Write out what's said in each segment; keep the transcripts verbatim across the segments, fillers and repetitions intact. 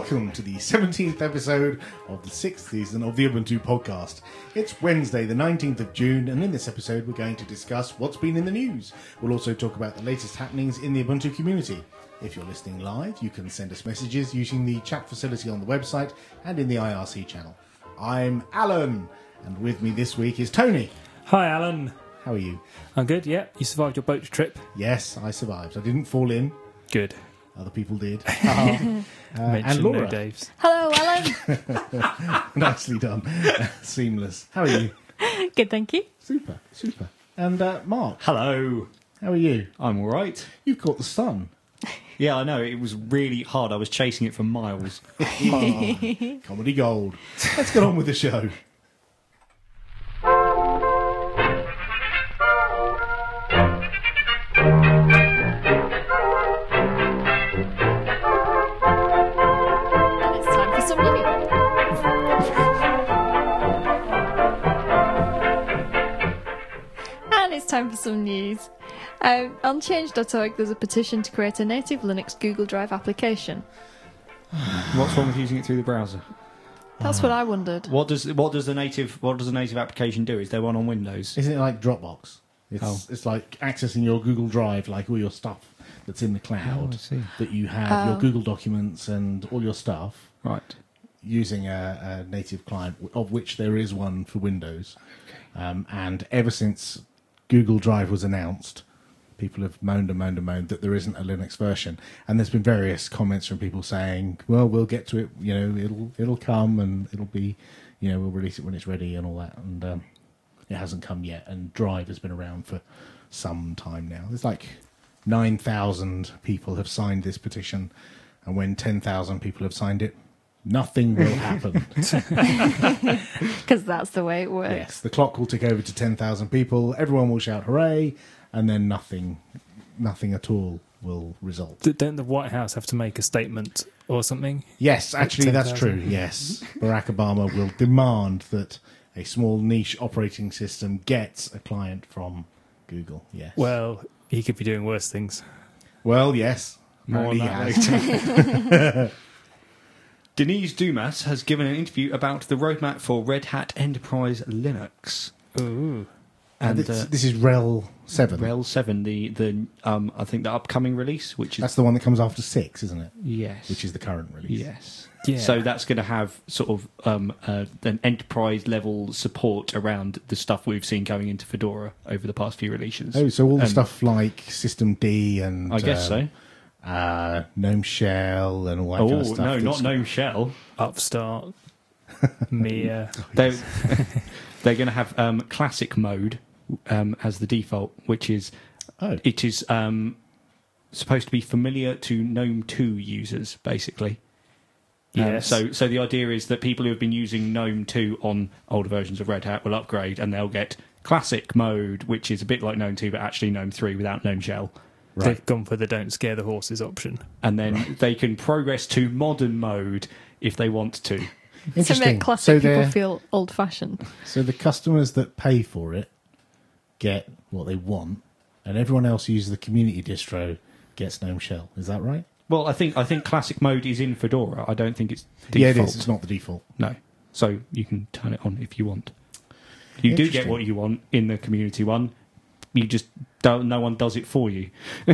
Welcome to the seventeenth episode of the sixth season of the Ubuntu podcast. It's Wednesday the nineteenth of June, and in this episode we're going to discuss what's been in the news. We'll also talk about the latest happenings in the Ubuntu community. If you're listening live, you can send us messages using the chat facility on the website and in the I R C channel. I'm Alan, and with me this week is Tony. Hi, Alan. How are you? I'm good, yeah. You survived your boat trip? Yes, I survived. I didn't fall in. Good. Other people did. uh, and Laura. No Daves. Hello, Alan. Nicely done. Seamless. How are you? Good, thank you. Super, super. And uh, Mark. Hello. How are you? I'm all right. You've caught the sun. Yeah, I know. It was really hard. I was chasing it for miles. Oh, comedy gold. Let's get on with the show. Time for some news. Um, on change dot org there's a petition to create a native Linux Google Drive application. What's wrong with using it through the browser? That's what I wondered. What does what does the native what does the native application do? Is there one on Windows? Isn't it like Dropbox? It's Oh. it's like accessing your Google Drive, like all your stuff that's in the cloud. Oh, I see. That you have, your Oh. Google documents and all your stuff, Right. using a, a native client, of which there is one for Windows. Um, and ever since Google Drive was announced, people have moaned and moaned and moaned that there isn't a Linux version, and there's been various comments from people saying, "Well, we'll get to it. You know, it'll it'll come, and it'll be, you know, we'll release it when it's ready and all that." And um, it hasn't come yet. And Drive has been around for some time now. There's like nine thousand people have signed this petition, and when ten thousand people have signed it, nothing will happen. Because that's the way it works. Yes, the clock will tick over to ten thousand people, everyone will shout hooray, and then nothing nothing at all will result. D- Don't the White House have to make a statement or something? Yes, actually that's ten true, thousand. yes. Barack Obama will demand that a small niche operating system gets a client from Google, yes. Well, he could be doing worse things. Well, yes. More on Apparently that he has. later. Denise Dumas has given an interview about the roadmap for Red Hat Enterprise Linux. Ooh. And And this, uh, this is RHEL seven. RHEL seven, the, the um, I think the upcoming release, which is... That's the one that comes after six, isn't it? Yes. Which is the current release. Yes. Yeah. So that's going to have sort of um, uh, an enterprise level support around the stuff we've seen going into Fedora over the past few releases. Oh, so all the Um, stuff like System D and... I guess um, so. Uh, Gnome Shell and all that Oh, kind of stuff. no, not that's- Gnome Shell. Upstart. Mia. They're, they're going to have um, classic mode um, as the default, which is Oh, it is um, supposed to be familiar to GNOME two users, basically. Um, Yes. so, so the idea is that people who have been using GNOME two on older versions of Red Hat will upgrade, and they'll get classic mode, which is a bit like GNOME two, but actually GNOME three without GNOME Shell. right. They've gone for the don't scare the horses option. And then they can progress to modern mode if they want to. To Interesting. make classic so, people they're- feel old-fashioned. so the customers that pay for it get what they want, and everyone else who uses the community distro gets GNOME Shell. Is that right? Well, I think I think classic mode is in Fedora. I don't think it's default. Yeah, it is. It's not the default. No. So you can turn it on if you want. You do get Interesting. what you want in the community one. You just don't. No one does it for you.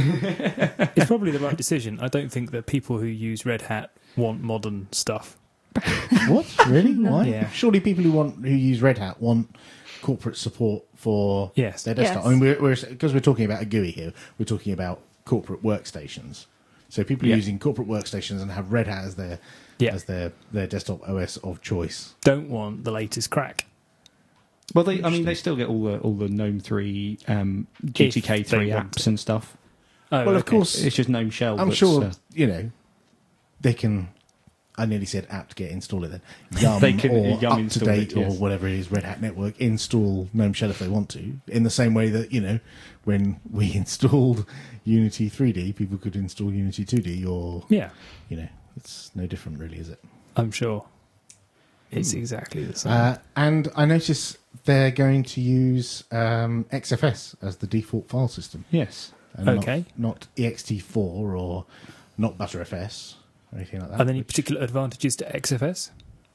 It's probably the right decision. I don't think that people who use Red Hat want modern stuff. What? Really? Why? Yeah. Surely people who want who use Red Hat want corporate support for Yes. their desktop. Yes. I mean, we're, we're, because we're talking about a G U I here, we're talking about corporate workstations. So people Yeah. are using corporate workstations and have Red Hat as their Yeah. as their, their desktop O S of choice. Don't want the latest crack. Well, they. I mean, they still get all the all the GNOME three, um, G T K If they three want apps to. and stuff. Oh, Well, of okay. course, It's just GNOME Shell. I'm that's, sure, uh, you know, they can... I nearly said apt get install it then. Yum They can, or uh, Yum up to install date it, yes. or whatever it is, Red Hat Network, install GNOME Shell if they want to. In the same way that, you know, when we installed Unity three D, people could install Unity two D or, Yeah, you know, it's no different really, is it? I'm sure. It's exactly the same. Uh, and I notice they're going to use um, X F S as the default file system. Yes. And Okay. Not, not E X T four or not ButterFS. or anything like that. Are there any particular advantages to X F S?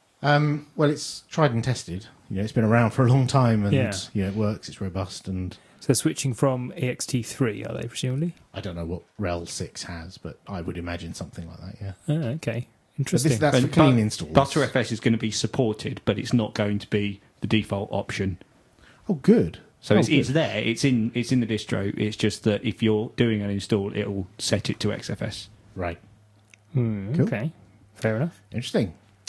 Um, well, it's tried and tested. You know, it's been around for a long time, and Yeah. you know, it works. It's robust, and So switching from E X T three, are they presumably? I don't know what Rel six has, but I would imagine something like that. Yeah, Oh, okay. but Interesting. this, that's for And clean But- installs. ButterFS is going to be supported, but it's not going to be the default option. Oh, good. So Oh, it's, it's good. there. It's in. It's in the distro. It's just that if you're doing an install, it'll set it to X F S. Right. Hmm, Cool. Okay, fair enough. Interesting.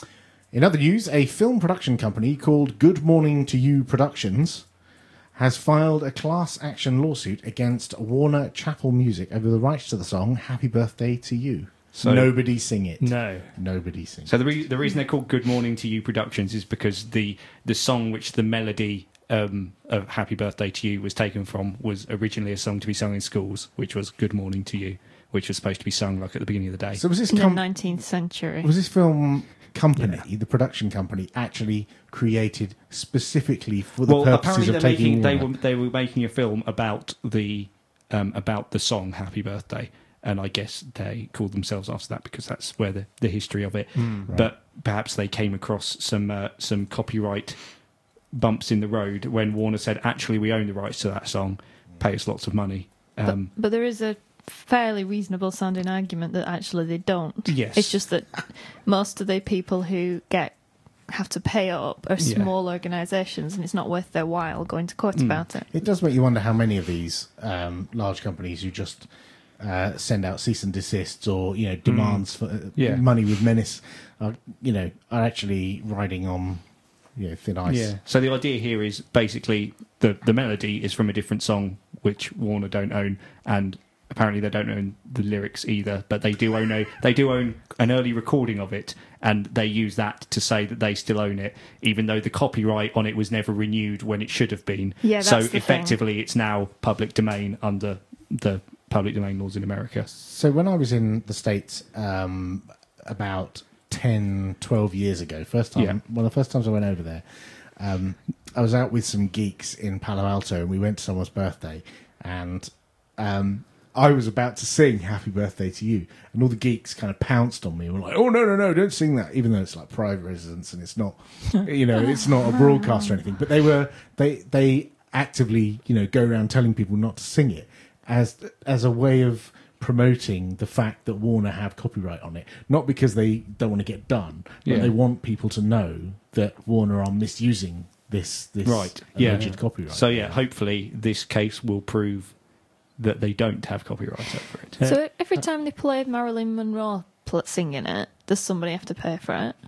In other news, a film production company called Good Morning to You Productions has filed a class action lawsuit against Warner Chappell Music over the rights to the song Happy Birthday to You. So- Nobody sing it. No. Nobody sing So it. the re- the reason they're called Good Morning to You Productions is because the the song which the melody um, of Happy Birthday to You was taken from was originally a song to be sung in schools, which was Good Morning to You, which was supposed to be sung like at the beginning of the day. So was this In the com- nineteenth century. was this film company, the production company, actually created specifically for the well, purposes apparently of they're taking making, they Warner? were they were making a film about the um, about the song Happy Birthday, and I guess they called themselves after that because that's where the, the history of it. Right. But perhaps they came across some uh, some copyright bumps in the road when Warner said, "Actually, we own the rights to that song. Pay us lots of money." Um, but, but there is a fairly reasonable sounding argument that actually they don't. Yes. It's just that most of the people who get have to pay up are Yeah. small organisations, and it's not worth their while going to court Mm. about it. It does make you wonder how many of these um, large companies who just uh, send out cease and desists or you know demands for uh, Yeah. money with menace, are, you know, are actually riding on you know thin ice. Yeah. So the idea here is basically the the melody is from a different song which Warner don't own, and apparently they don't own the lyrics either. But they do own a they do own an early recording of it, and they use that to say that they still own it, even though the copyright on it was never renewed when it should have been. Yeah, so that's the effectively, it's now public domain under the public domain laws in America. So when I was in the States um, about ten, twelve years ago, first time, Yeah. one of the first times I went over there, um, I was out with some geeks in Palo Alto, and we went to someone's birthday, and um, I was about to sing Happy Birthday to You, and all the geeks kind of pounced on me and were like, oh, no, no, no, don't sing that, even though it's like private residence and it's not, you know, it's not a broadcast or anything. But they were, they, they actively, you know, go around telling people not to sing it as as a way of promoting the fact that Warner have copyright on it, not because they don't want to get done, but Yeah. they want people to know that Warner are misusing this this Right, yeah. alleged copyright. So yeah, hopefully this case will prove that they don't have copyright over it. Uh, So every time they play Marilyn Monroe pl- singing it, does somebody have to pay for it?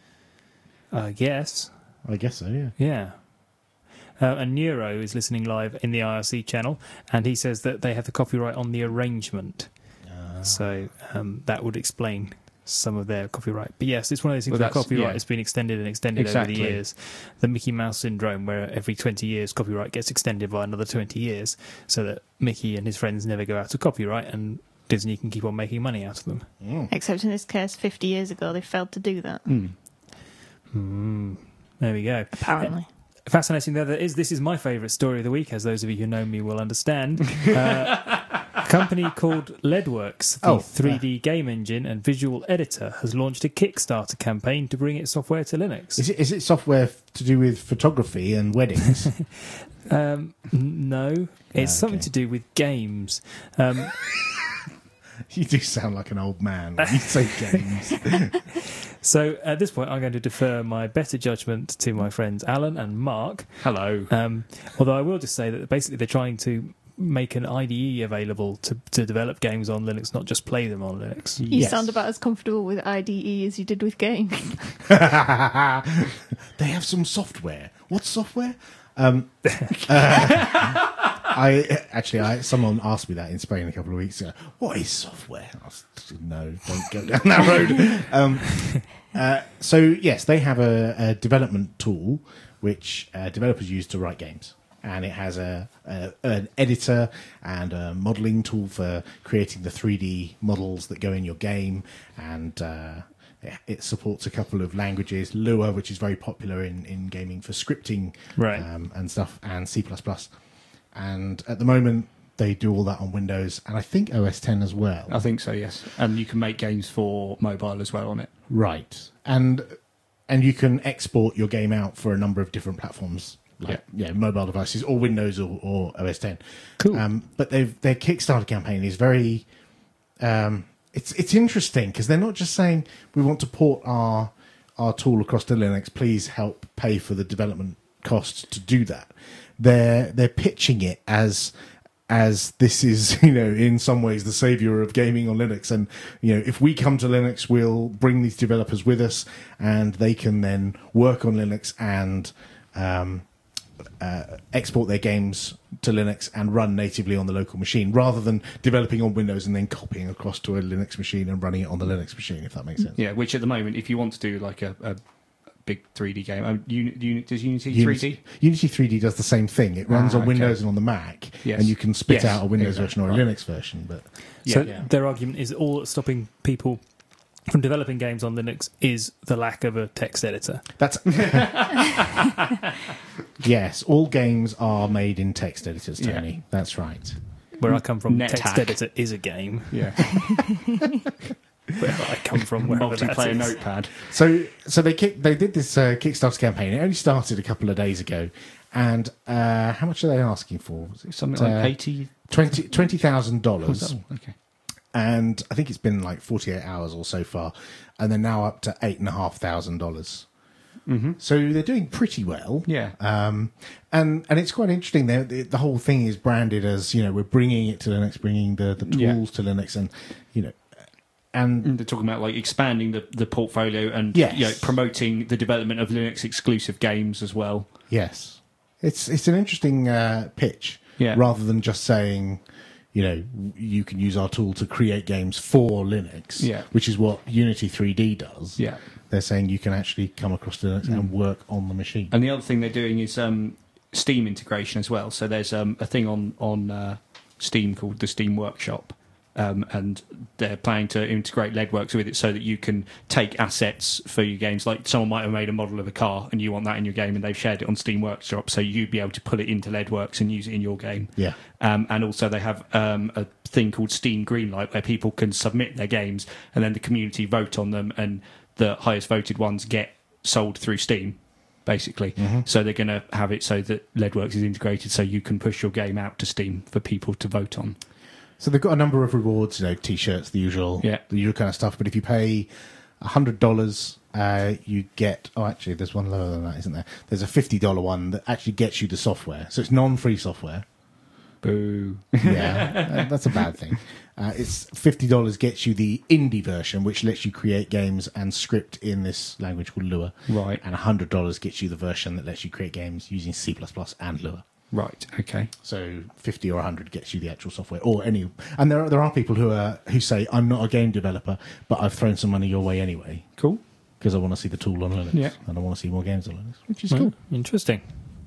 I guess. I guess so. Yeah. Yeah. Uh, and Neuro is listening live in the I R C channel, and he says that they have the copyright on the arrangement. Uh, So um, that would explain some of their copyright. But yes, it's one of those things Well, where that's- copyright yeah. has been extended and extended Exactly. over the years. The Mickey Mouse syndrome, where every twenty years copyright gets extended by another twenty years, so that Mickey and his friends never go out of copyright, and Disney can keep on making money out of them. mm. Except in this case, fifty years ago, they failed to do that, Mm. Hmm. There we go. apparently. Fascinating though that is this is my favourite story of the week, as those of you who know me will understand. Uh, a company called Leadworks, the Oh, three D game engine and visual editor, has launched a Kickstarter campaign to bring its software to Linux. Is it is it software f- to do with photography and weddings? Um, n- no, it's Ah, something okay. to do with games. Um, You do sound like an old man when you say games. so at this point, I'm going to defer my better judgment to my friends Alan and Mark. Hello. Um, although I will just say that basically they're trying to make an I D E available to, to develop games on Linux, not just play them on Linux. You Yes. sound about as comfortable with I D E as you did with games. They have some software. What software? Um, uh, I actually, I someone asked me that in Spain a couple of weeks ago. What is software? I was, no, don't go down that road. Um, uh, so yes, they have a, a development tool which uh, developers use to write games, and it has a, a an editor and a modeling tool for creating the three D models that go in your game, and uh, it supports a couple of languages, Lua, which is very popular in, in gaming for scripting, Right. um, and stuff, and C plus plus. And at the moment, they do all that on Windows, and I think O S ten as well. I think so, yes. And you can make games for mobile as well on it. Right, and and you can export your game out for a number of different platforms, like yeah, mobile devices or Windows or, or O S ten. Cool. Um, but they've, their Kickstarter campaign is very. Um, it's it's interesting because they're not just saying we want to port our our tool across to Linux. Please help pay for the development costs to do that. They're they're pitching it as. as this is, you know, in some ways the savior of gaming on Linux. And, you know, if we come to Linux, we'll bring these developers with us and they can then work on Linux and um, uh, export their games to Linux and run natively on the local machine, rather than developing on Windows and then copying across to a Linux machine and running it on the Linux machine, if that makes sense. Yeah, which at the moment, if you want to do like a, a big three D game, um, Uni, Uni, does Unity three D? Unity, Unity three D does the same thing. It runs Ah, on Windows okay. and on the Mac, Yes. and you can spit Yes, out a Windows exactly, version or a right. Linux version. But So Yeah. their argument is all that's stopping people from developing games on Linux is the lack of a text editor. That's yes. All games are made in text editors, Tony. Yeah. That's right. Where I come from, NetHack. text editor is a game. Yeah. Where I come from, wherever that Multiplayer is. notepad. So, so they kick, they did this uh, Kickstarter campaign. It only started a couple of days ago, and uh, how much are they asking for? Was it Something uh, like eighty. twenty twenty thousand dollars, Oh, okay. and I think it's been like forty eight hours or so far, and they're now up to eight and a half thousand dollars. Mm-hmm. So they're doing pretty well. Yeah. Um, and and it's quite interesting. They're, the the whole thing is branded as, you know, we're bringing it to Linux, bringing the, the tools Yeah. to Linux, and you know, and And they're talking about like expanding the, the portfolio and Yes. you know, promoting the development of Linux exclusive games as well. yes, it's it's an interesting uh, pitch. Yeah. Rather than just saying, you know, you can use our tool to create games for Linux, Yeah. which is what Unity three D does. Yeah. They're saying you can actually come across to Linux and work on the machine. And the other thing they're doing is um, Steam integration as well. So there's um, a thing on on uh, Steam called the Steam Workshop, um, and they're planning to integrate LeadWorks with it so that you can take assets for your games. Like someone might have made a model of a car and you want that in your game, and they've shared it on Steam Workshop, so you'd be able to pull it into LeadWorks and use it in your game. Yeah. Um, and also they have um, a thing called Steam Greenlight where people can submit their games and then the community vote on them, and the highest voted ones get sold through Steam, basically. Mm-hmm. So they're going to have it so that LeadWorks is integrated so you can push your game out to Steam for people to vote on. So they've got a number of rewards, you know, t-shirts, the usual, Yeah. the usual kind of stuff. But if you pay a hundred dollars, uh, you get. Oh, actually, there's one lower than that, isn't there? There's a fifty dollar one that actually gets you the software. So it's non-free software. Boo. Yeah, uh, that's a bad thing. Uh, it's fifty dollars gets you the indie version, which lets you create games and script in this language called Lua. Right. And a hundred dollars gets you the version that lets you create games using C plus plus and Lua. Right, okay. So fifty or a hundred gets you the actual software, or any. And there are, there are people who are who say, I'm not a game developer, but I've thrown some money your way anyway Cool. because I want to see the tool on Linux, Yeah. and I want to see more games on Linux, which is Well, cool. Interesting.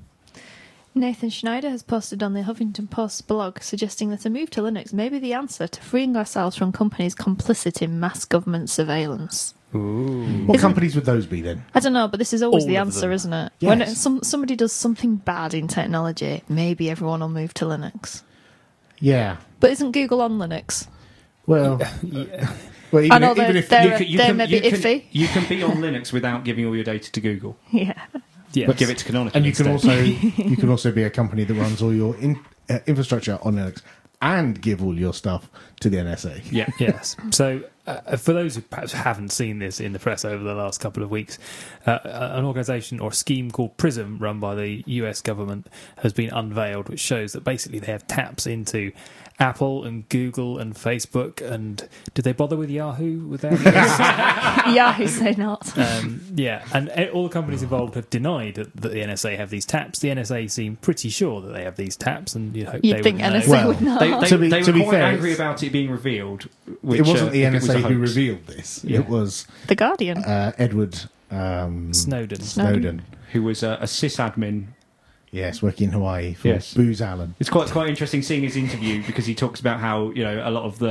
Nathan Schneider has posted on the Huffington Post blog suggesting that a move to Linux may be the answer to freeing ourselves from companies complicit in mass government surveillance. Ooh. What Isn't- companies would those be then? I don't know, but this is always All the of answer, them. isn't it? Yes. When it, some somebody does something bad in technology, maybe everyone will move to Linux. Yeah. But isn't Google on Linux? Well, Yeah. well even, I know if, even they're- if they're- You They're maybe you can, iffy. you can be on Linux without giving all your data to Google. Yeah. Yes. But give it to Canonical and you can instead. also you can also be a company that runs all your in, uh, infrastructure on Linux and give all your stuff to the N S A. Yeah. Yes. So, uh, for those who perhaps haven't seen this in the press over the last couple of weeks, uh, an organisation or a scheme called PRISM, run by the U S government, has been unveiled, which shows that basically they have taps into Apple and Google and Facebook. And did they bother with Yahoo with their list? Yahoo say not. Um, yeah, and uh, all the companies involved have denied that that the N S A have these taps. The N S A seem pretty sure that they have these taps, and you'd hope You'd they think would know. N S A Well, would not. They, they, To be- they to were be quite fair, angry it's- about it being revealed. Which, It wasn't uh, the if N S A it was a who hoax. revealed this. Yeah. It was The Guardian. uh, Edward um, Snowden. Snowden. Who was a, a sysadmin. Yes, working in Hawaii for Yes. Booz Allen. It's quite quite interesting seeing his interview because he talks about how you know a lot of the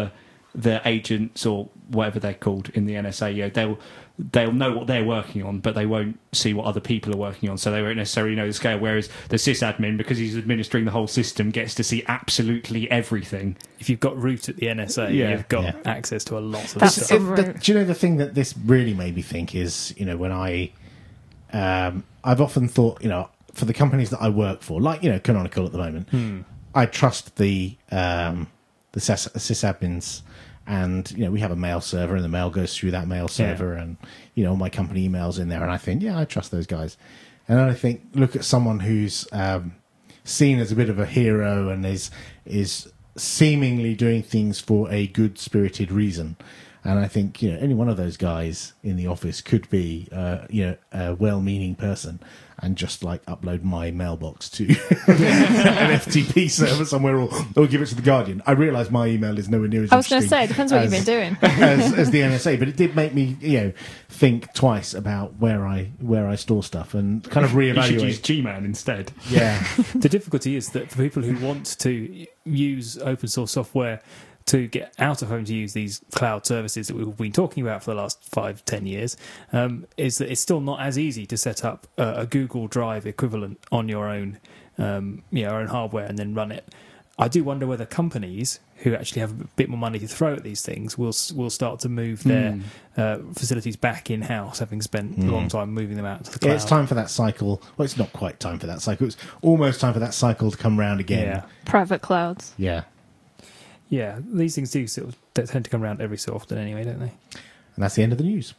the agents or whatever they're called in the N S A, you know, they'll they'll know what they're working on, but they won't see what other people are working on, so they won't necessarily know the scale. Whereas the sysadmin, because he's administering the whole system, gets to see absolutely everything. If you've got root at the N S A, Yeah. you've got Yeah. access to a lot of That's stuff. it. The- do you know the thing that this really made me think is, you know, when I, um, I've often thought, you know, for the companies that I work for, like, you know, Canonical at the moment, Hmm. I trust the um, the sys- sysadmins, and you know, we have a mail server, and the mail goes through that mail server, and you know, all my company emails in there, and I think, yeah, I trust those guys. And then I think, look at someone who's um, seen as a bit of a hero and is is seemingly doing things for a good spirited reason. And I think, you know, any one of those guys in the office could be, uh, you know, a well-meaning person and just like upload my mailbox to an F T P server somewhere, or, or give it to the Guardian. I realise my email is nowhere near as I was going to interesting say, it depends what as- you've been doing. as, as the N S A, but it did make me, you know, think twice about where I where I store stuff and kind of You should use reevaluate. G-Man instead. Yeah, The difficulty is that for people who want to use open source software to get out of home to use these cloud services that we've been talking about for the last five, ten years, um, is that it's still not as easy to set up a, a Google Drive equivalent on your own, um, you know, your own hardware and then run it. I do wonder whether companies who actually have a bit more money to throw at these things will will start to move their Mm. uh, facilities back in house, having spent a long time moving them out to the cloud. yeah, it's time for that cycle. Well, it's not quite time for that cycle. It's almost time for that cycle to come round again. Yeah. Private clouds. Yeah. Yeah, these things do sort of they tend to come around every so often anyway, don't they? And that's the end of the news.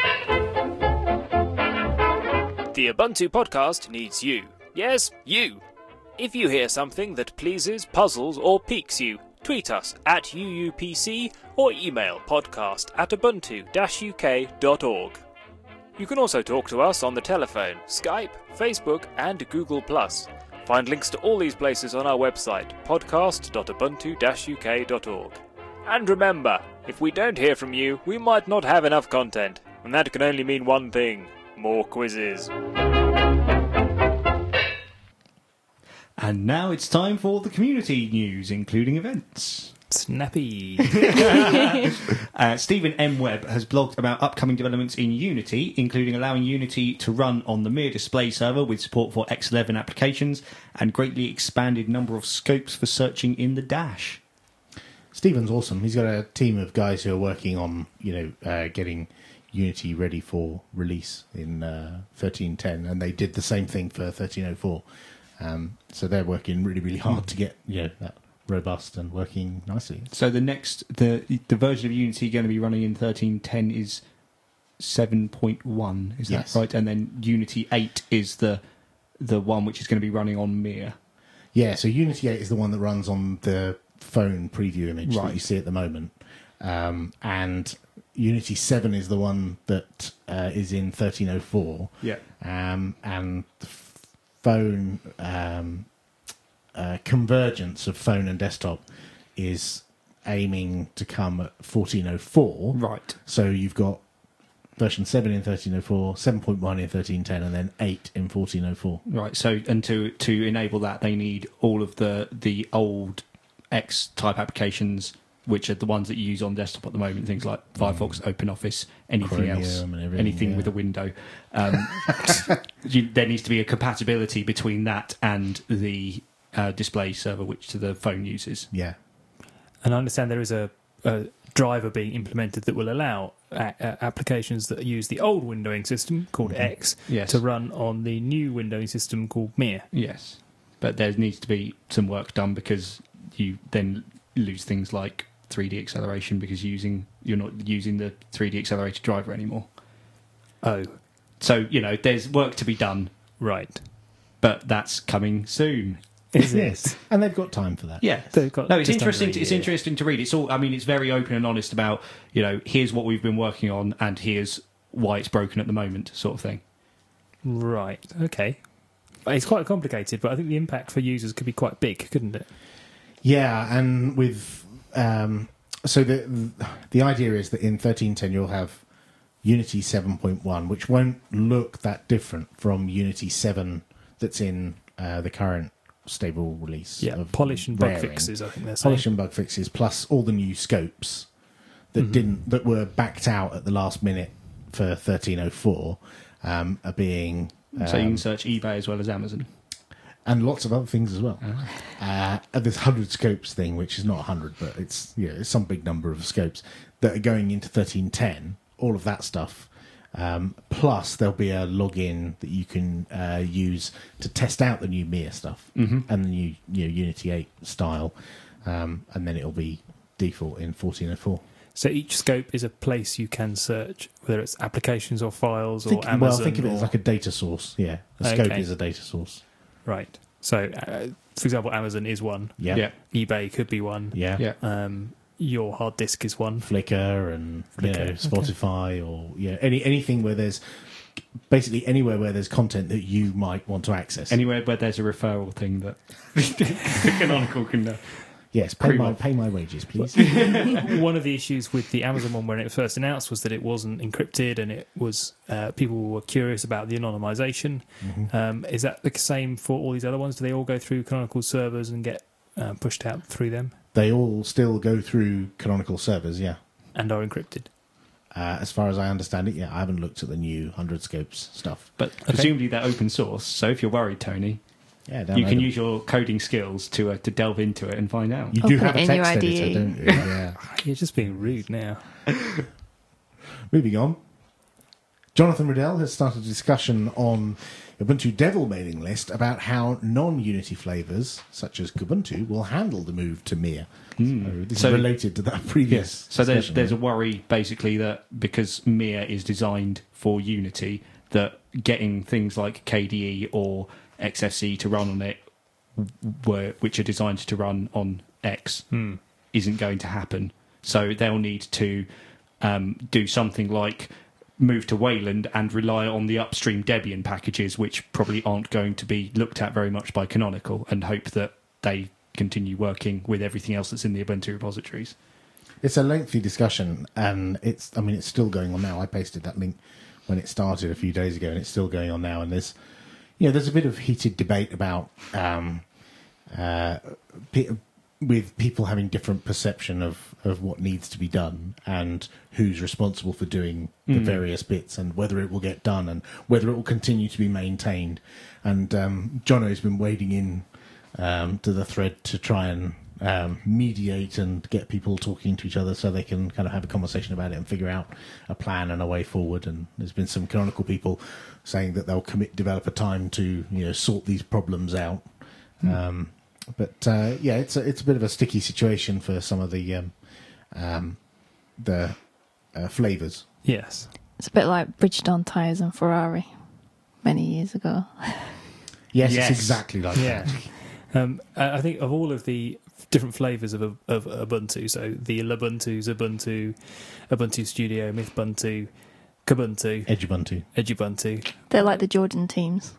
The Ubuntu podcast needs you. Yes, you. If you hear something that pleases, puzzles, or piques you, tweet us at U U P C or email podcast at ubuntu dash u k dot org. You can also talk to us on the telephone, Skype, Facebook, and Google plus. Find links to all these places on our website, podcast dot ubuntu dash u k dot org. And remember, if we don't hear from you, we might not have enough content, and that can only mean one thing: more quizzes. And now it's time for the community news, including events. Snappy. Uh, Stephen M. Webb has blogged about upcoming developments in Unity, including allowing Unity to run on the Mir display server with support for X eleven applications and greatly expanded number of scopes for searching in the dash. Stephen's awesome. He's got a team of guys who are working on, you know, uh, getting Unity ready for release in uh, thirteen ten, and they did the same thing for thirteen oh four. Um, so they're working really, really hard to get, you know, that robust and working nicely. So the next, the the version of Unity going to be running in thirteen ten is seven point one, is Yes. that right? And then Unity eight is the the one which is going to be running on Mir. Yeah, so Unity eight is the one that runs on the phone preview image Right. that you see at the moment. Um, and Unity seven is the one that uh, is in thirteen oh four. Yeah. Um, and the f- phone um, uh, convergence of phone and desktop is aiming to come at fourteen oh four. Right. So you've got version seven in thirteen oh four, seven point one in thirteen ten, and then eight in fourteen oh four. Right. So and to to enable that, they need all of the the old X type applications, which are the ones that you use on desktop at the moment, things like Firefox, OpenOffice, anything Chromium else, and everything, anything yeah. with a window. Um, you, there needs to be a compatibility between that and the uh, display server, which to the phone uses. Yeah. And I understand there is a, a driver being implemented that will allow a, a, applications that use the old windowing system called X Yes. to run on the new windowing system called Mir. Yes, but there needs to be some work done because you then lose things like three D acceleration because using you're not using the three D accelerated driver anymore. Oh, So you know there's work to be done, right. but that's coming soon. Is Yes. it? And they've got time for that. Yeah, They've got no, it's just interesting. under a To, it's year. interesting to read. It's all. I mean, it's very open and honest about you know here's what we've been working on and here's why it's broken at the moment, sort of thing. Right, okay. It's quite complicated, but I think the impact for users could be quite big, couldn't it? Yeah, and with um, so the the idea is that in thirteen ten you'll have Unity seven point one, which won't look that different from Unity seven that's in uh, the current stable release. Yeah, of polish and bug Raring. fixes, I think they're saying. Polish and bug fixes, plus all the new scopes that Mhm. didn't that were backed out at the last minute for thirteen oh four um, are being um, So you can search eBay as well as Amazon. and lots of other things as well. Uh, and this hundred scopes thing, which is not a hundred, but it's you know, it's some big number of scopes that are going into thirteen ten. All of that stuff. Um, plus, there'll be a login that you can uh, use to test out the new M I A stuff Mm-hmm. and the new you know, Unity eight style, um, and then it'll be default in fourteen oh four. So each scope is a place you can search, whether it's applications or files Think, or Amazon. well, think of it or, as like a data source. Yeah, a scope Okay. is a data source. right. So, uh, for example, Amazon is one. Yeah, Yeah. eBay could be one. yeah. Yeah. Um, your hard disk is one. Flickr and Flickr, you know, okay. Spotify or yeah, any anything where there's basically anywhere where there's content that you might want to access. Anywhere where there's a referral thing that Canonical can uh, yes, pay cream my off. pay my wages, please. One of the issues with the Amazon one when it was first announced was that it wasn't encrypted and it was uh, people were curious about the anonymization. Mhm. Um, is that the same for all these other ones? Do they all go through Canonical servers and get uh, pushed out through them They all still go through Canonical servers, yeah. and are encrypted? Uh, as far as I understand it, yeah, I haven't looked at the new hundred scopes stuff. But presumably they're open source. So if you're worried, Tony, Yeah, you download can them. use your coding skills to uh, to delve into it and find out. You do Open have it a in your text I D E. editor, don't you? Yeah. You're just being rude now. Moving on. Jonathan Riddell has started a discussion on Ubuntu Devil mailing list about how non-Unity flavors, such as Kubuntu, will handle the move to M I A. Mm. So this So- is related to that previous. Yes. So there's discussion, there's a right? worry basically that because M I A is designed for Unity, that getting things like K D E or X F C to run on it, were, which are designed to run on X, Hmm. isn't going to happen. So they'll need to um, do something like move to Wayland and rely on the upstream Debian packages, which probably aren't going to be looked at very much by Canonical, and hope that they continue working with everything else that's in the Ubuntu repositories. It's a lengthy discussion, and it's. I mean, it's still going on now. I pasted that link when it started a few days ago, and it's still going on now. And there's, you know, there's a bit of heated debate about um, uh, pe- with people having different perception of, of what needs to be done and who's responsible for doing the Mm. various bits and whether it will get done and whether it will continue to be maintained. And um, Jono's been wading in um, to the thread to try and um, mediate and get people talking to each other so they can kind of have a conversation about it and figure out a plan and a way forward. And there's been some Canonical people saying that they'll commit developer time to you know sort these problems out. Mm. Um, but uh, yeah, it's a, it's a bit of a sticky situation for some of the um, um, the uh, flavors. Yes. It's a bit like Bridgestone tyres and Ferrari many years ago. Yes, Yes. it's exactly like Yeah. that. Um, I I think of all of the different flavors of, of Ubuntu, so the Lubuntu, Ubuntu, Ubuntu Studio, Mythbuntu, Kubuntu, Edubuntu. Edubuntu, They're like the Jordan teams.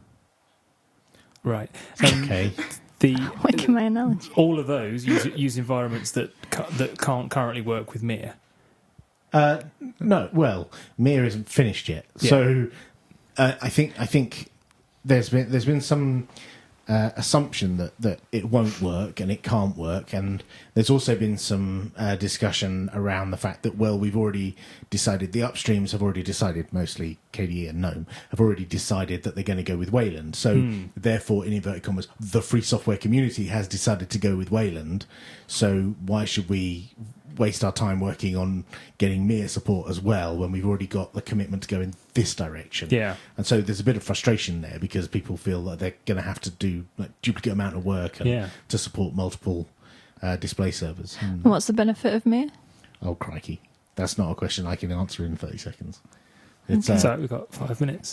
right? Um, Okay. The Making my analogy. all of those use, use environments that cu- that can't currently work with M I A. Uh, no, well, M I A isn't finished yet, Yeah. so uh, I think I think there's been there's been some uh, assumption that, that it won't work and it can't work, and there's also been some uh, discussion around the fact that well, we've already decided the upstreams have already decided, mostly K D E and GNOME have already decided that they're going to go with Wayland. So Hmm. therefore, in inverted commas, the free software community has decided to go with Wayland. So why should we waste our time working on getting M I A support as well when we've already got the commitment to go in this direction? Yeah. And so there's a bit of frustration there because people feel that they're going to have to do like duplicate amount of work and Yeah. to support multiple uh, display servers. And what's the benefit of M I A? Oh crikey, that's not a question I can answer in thirty seconds. It's uh, So we've got five minutes.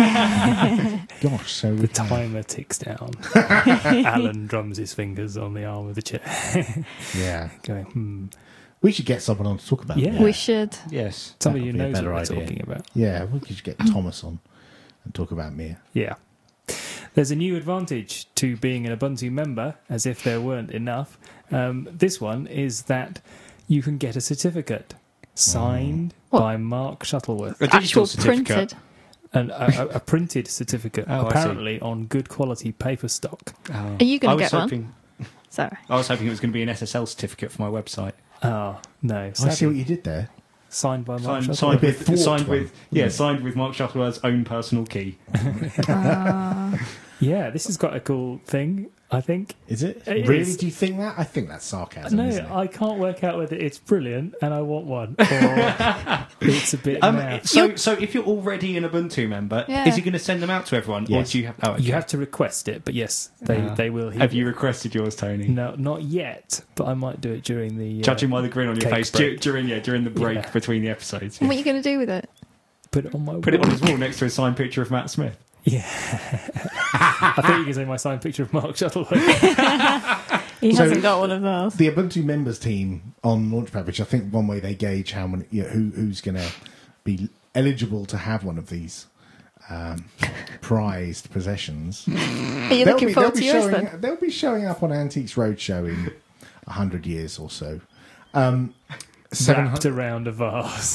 gosh, so The timer ticks down. Alan drums his fingers on the arm of the chair, yeah. going, hmm. We should get someone on to talk about Yeah. it. We should. Yes. Somebody who That would be a knows what better we're idea. talking about. Yeah, we could get Thomas on and talk about M I A. Yeah. There's a new advantage to being an Ubuntu member, as if there weren't enough. Um, this one is that you can get a certificate signed What? by Mark Shuttleworth. A digital Actual certificate. printed. And a, a, a printed certificate, Oh, I see. apparently on good quality paper stock. Oh. Are you gonna I was get one? hoping, Sorry. I was hoping it was going to be an S S L certificate for my website. Ah, No, I see sadly. what you did there. Signed by Mark Signed, Shuttleworth. signed, Maybe a with, thwart signed one, with, yeah, wouldn't it? signed with Mark Shuttleworth's own personal key. Uh, Yeah, this is quite a cool thing, I think. Is it? It really? is. Do you think that? I think that's sarcasm. No, isn't it? I can't work out whether it's brilliant and I want one, or it's a bit Um, naff. so, so if you're already an Ubuntu member, Yeah. is he going to send them out to everyone, or Yes. do you have? Oh, okay. You have to request it, but yes, they, Uh, they will. Have you requested yours, Tony? No, not yet, but I might do it during the. Uh, Judging by the grin on your cake face break. du- during yeah during the break Yeah. between the episodes, what are you going to do with it? Put it on my put it wall. on his wall next to a signed picture of Matt Smith. Yeah. I thought you were going to say my signed picture of Mark Shuttleworth. He So- hasn't got one of those. The Ubuntu members team on Launchpad, which I think one way they gauge how many, you know, who, who's going to be eligible to have one of these um, prized possessions. Are you They'll looking be, forward they'll to be yours showing, then? They'll be showing up on Antiques Roadshow in a hundred years or so. Um, seven Wrapped hundred. around a vase.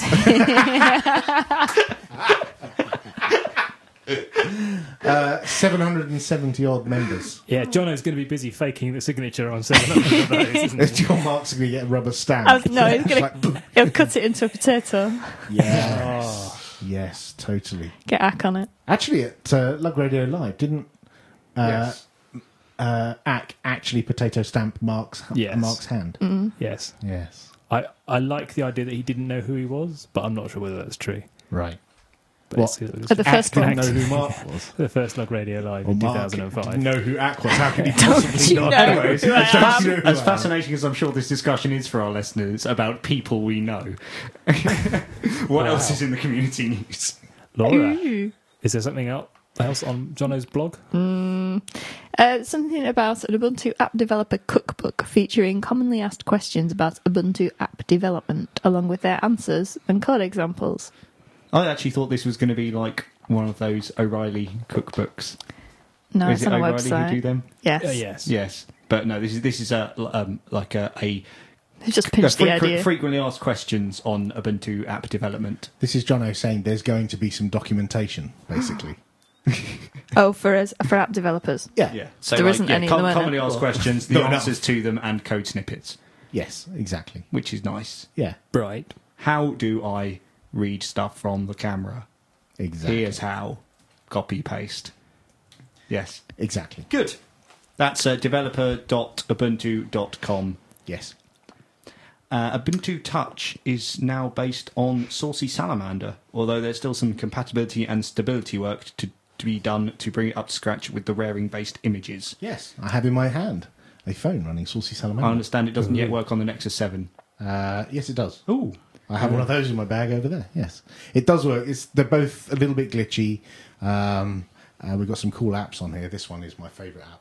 Uh, seven hundred and seventy odd members. Yeah, Jono's going to be busy faking the signature on seven hundred of those, isn't he? John Mark's going to get a rubber stamp. I was- no, he's going Like, to. He'll cut it into a potato. yes, yes, totally. Get hack on it. Actually, at uh, Lug Radio Live, didn't uh, yes. uh, Ack actually potato stamp Mark's Yes. Mark's hand? Yes. Yes, I, I like the idea that he didn't know who he was, but I'm not sure whether that's true. right. But What? it's, it's At the first Ack didn't one. know who Mark was. the first Log Radio Live Or in Mark two thousand five. didn't know who Ack was. How could he Don't possibly you not? know Anyways, who I as, am? fas- Don't you know as who I am? fascinating as I'm sure this discussion is for our listeners about people we know, what Wow. else is in the community news? Laura, Ooh. is there something el- else on Jono's blog? Uh, something about an Ubuntu app developer cookbook featuring commonly asked questions about Ubuntu app development, along with their answers and code examples. I actually thought this was going to be like one of those O'Reilly cookbooks. No, is it's it on a O'Reilly website. who do them? Yes. Uh, yes. Yes, but no. This is this is a um, like a, a They've just pinched the frequent- idea. frequently asked questions on Ubuntu app development. This is Jono saying there's going to be some documentation, basically. Oh, for us, for app developers. yeah. Yeah, so There like, isn't yeah, any at com- the moment. commonly asked Well, questions, the not answers to them, and code snippets, Yes, exactly. which is nice. Yeah, Right. How do I read stuff from the camera? exactly. Here's how. Copy paste. Yes. Exactly. Good. That's uh, developer dot ubuntu dot com. Yes. Uh, Ubuntu Touch is now based on Saucy Salamander, although there's still some compatibility and stability work to, to be done to bring it up to scratch with the raring-based images. Yes. I have in my hand a phone running Saucy Salamander. I understand it doesn't yet work on the Nexus seven. Uh, yes, it does. Ooh. I have one of those in my bag over there. Yes, it does work. It's they're both a little bit glitchy. Um, uh, we've got some cool apps on here. This one is my favourite app.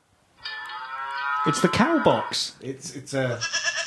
It's the Cowbox. It's it's a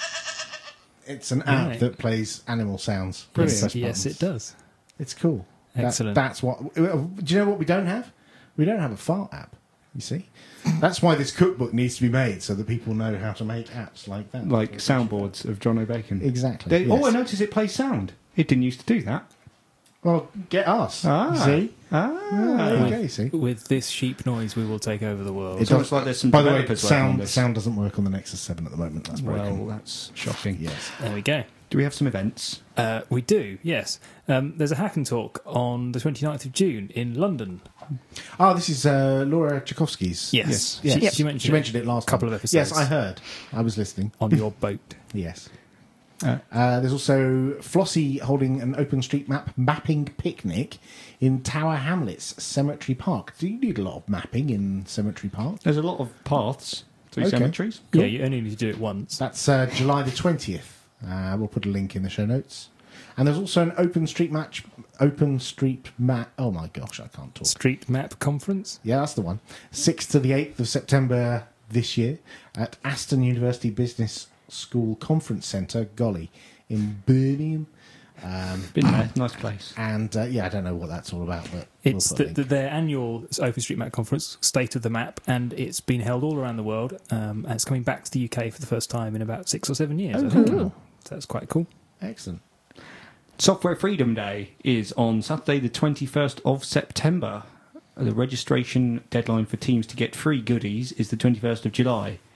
it's an app Right. that plays animal sounds. Yes, Press yes, buttons. it does. It's cool. That- Excellent. that's what. Do you know what we don't have? We don't have a fart app. You see, that's why this cookbook needs to be made so that people know how to make apps like that. Like soundboards of John O'Bacon. Exactly. They- yes. Oh, I noticed it plays sound. It didn't used to do that. Well, get us. Ah. See, Ah. there you go. You see. With this sheep noise, we will take over the world. It It looks like there's some By the way, developers working on sound this. sound doesn't work on the Nexus seven at the moment. That's broken. Well, that's shocking. yes. There we go. Do we have some events? Uh, we do, yes. Um, there's a hack and talk on the twenty-ninth of June in London. Oh, this is uh, Laura Tchaikovsky's. Yes. Yes. She, Yes. she mentioned, She mentioned it last couple time. of episodes. Yes, I heard. I was listening. on your boat. Yes. Uh, Uh, there's also Flossie holding an OpenStreetMap mapping picnic in Tower Hamlets Cemetery Park. Do you need a lot of mapping in Cemetery Park? There's a lot of paths through Okay. cemeteries. Yeah, you only need to do it once. That's uh, July the twentieth. Uh, we'll put a link in the show notes. And there's also an OpenStreetMap. OpenStreetMap. Oh my gosh, I can't talk. Street Map Conference. Yeah, that's the one. sixth to the eighth of September this year at Aston University Business School Conference Centre, Golly, in Birmingham. Um, Been there. Nice place. and uh, yeah, I don't know what that's all about, but It's we'll the, put a the, link. their annual OpenStreetMap conference, State of the Map, and it's been held all around the world. Um, and it's coming back to the U K for the first time in about six or seven years. Oh, I think. cool. So that's quite cool. Excellent. Software Freedom Day is on Saturday, the twenty-first of September. The registration deadline for teams to get free goodies is the twenty-first of July.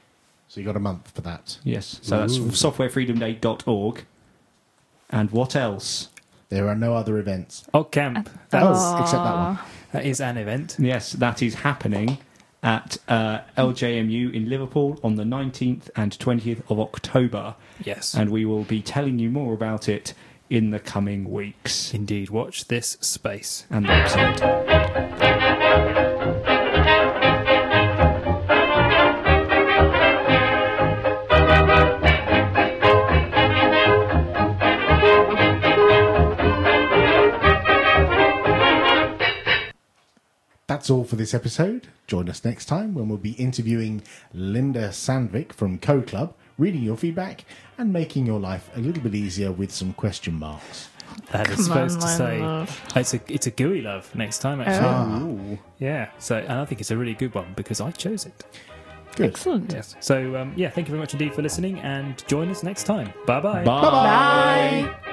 So you got a month for that. Yes. So that's Ooh. software freedom day dot org. And what else? There are no other events. Og Camp. Oh, That's, except that one. that is an event. Yes, that is happening at uh, L J M U in Liverpool on the nineteenth and twentieth of October. Yes. And we will be telling you more about it in the coming weeks. Indeed. Watch this space. And the website. That's all for this episode. Join us next time when we'll be interviewing Linda Sandvik from Code Club, reading your feedback and making your life a little bit easier with some question marks. That is Come supposed on, to my say love. it's a it's a G U I love next time actually. Ah, Ooh. Yeah. So and I think it's a really good one because I chose it. good. Excellent. Yes. So um, yeah, thank you very much indeed for listening and join us next time. Bye bye. Bye. Bye.